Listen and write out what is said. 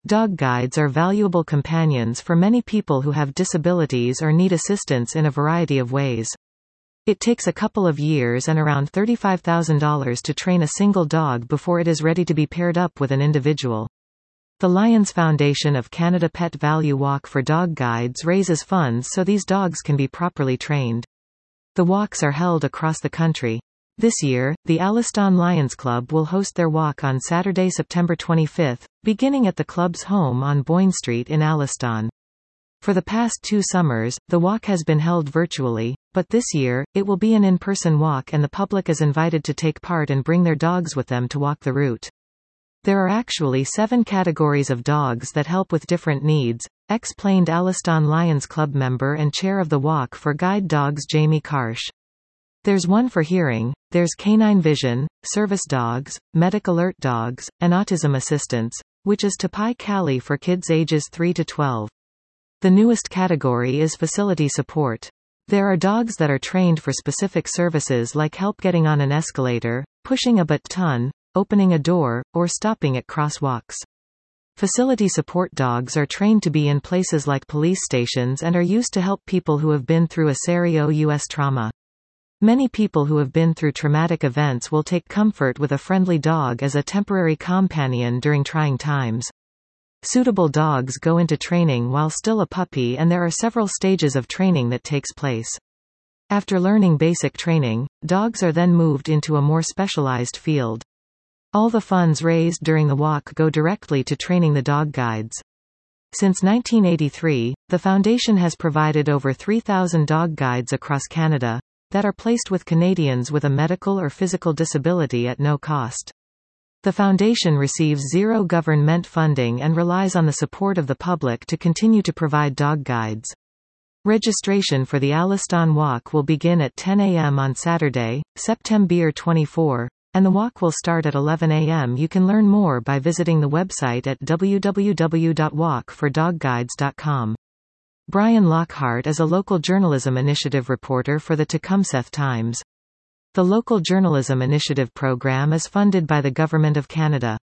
Dog guides are valuable companions for many people who have disabilities or need assistance in a variety of ways. It takes a couple of years and around $35,000 to train a single dog before it is ready to be paired up with an individual. The Lions Foundation of Canada Pet Value Walk for Dog Guides raises funds so these dogs can be properly trained. The walks are held across the country. This year, the Alliston Lions Club will host their walk on Saturday, September 25, beginning at the club's home on Boyne Street in Alliston. For the past 2 summers, the walk has been held virtually, but this year, it will be an in-person walk and the public is invited to take part and bring their dogs with them to walk the route. There are actually 7 categories of dogs that help with different needs, explained Alliston Lions Club member and chair of the Walk for Guide Dogs Jamie Karsh. There's one for hearing, there's canine vision, service dogs, medic alert dogs, and autism assistance, which is Tapai Kali for kids ages 3 to 12. The newest category is facility support. There are dogs that are trained for specific services like help getting on an escalator, pushing a baton, opening a door, or stopping at crosswalks. Facility support dogs are trained to be in places like police stations and are used to help people who have been through a serious trauma. Many people who have been through traumatic events will take comfort with a friendly dog as a temporary companion during trying times. Suitable dogs go into training while still a puppy and there are several stages of training that takes place. After learning basic training, dogs are then moved into a more specialized field. All the funds raised during the walk go directly to training the dog guides. Since 1983, the foundation has provided over 3,000 dog guides across Canada that are placed with Canadians with a medical or physical disability at no cost. The foundation receives zero government funding and relies on the support of the public to continue to provide dog guides. Registration for the Alliston Walk will begin at 10 a.m. on Saturday, September 24, and the walk will start at 11 a.m. You can learn more by visiting the website at www.walkfordogguides.com. Brian Lockhart is a local journalism initiative reporter for the Tecumseth Times. The Local Journalism Initiative program is funded by the Government of Canada.